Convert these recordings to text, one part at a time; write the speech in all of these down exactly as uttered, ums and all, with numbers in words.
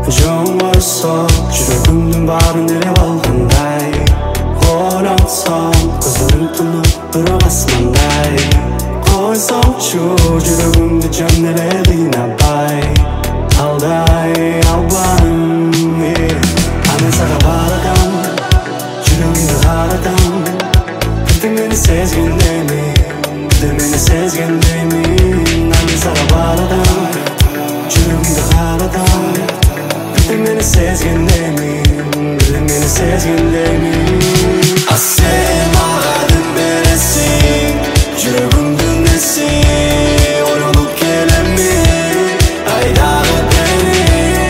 좋았어 жүрегімнің барын 내려 алғандай ойлансам көздерің тұнып ұрғасмандай қойсаңшы жүрегімді жөнеле қинамай алдай албаным мен саған барадам жүрегімді қарадам бірде мені сезгендеймін бірде мені сезгендеймін мен саған барадам жүрегімді қарадам бірде мені сезгендеймін бірде мені сезгендеймін а сен маған бересің жүрегімді несің ойланып келемін айдағы бері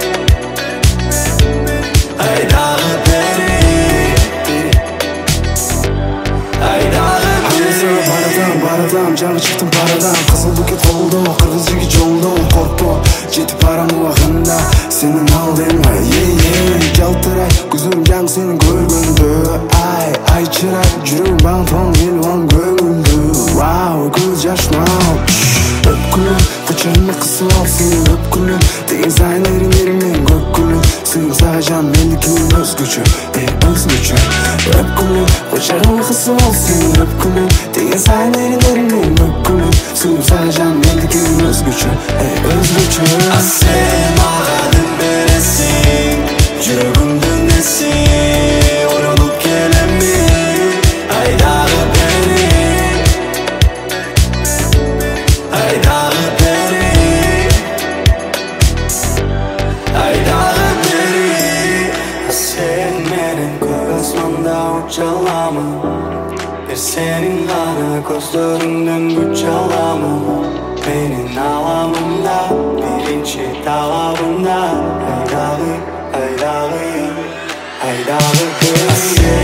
айдағы бері айдағы бері барадам барадам жаңа шықтым парадан қызыл букет қолда қырғыз жігіт жолда қорықпа жетіп барамын уақытында сенің алдыңа жалтырай көзім жаң сенің көргенді ай ай шырай жүрегім бағын тоң еліп алым көңілді вау көз жашым ау өпкүлім құшағыма қысып ал сенің өпкүлім деген сайын ерін-ерінмен көп күлім сыйым саған жаным мендікінен өзгөчө е өзгөчө өпкүлім құшағыма қысып ал сенің өпкүлім деген сайын ерін-ерінмен көп күлім сыйым саған жаным мендікінен өзгөчө е өзгөчө а сен маған бересің жүрегімді несің ойланып келемін айдағы бері айдағы бері айдағы бері сен менің көк аспанда ұша аламын бір сенің ғана көздеріңнен күш аламын менің аламында бірінші талабында айдағы айдағы айдағы бері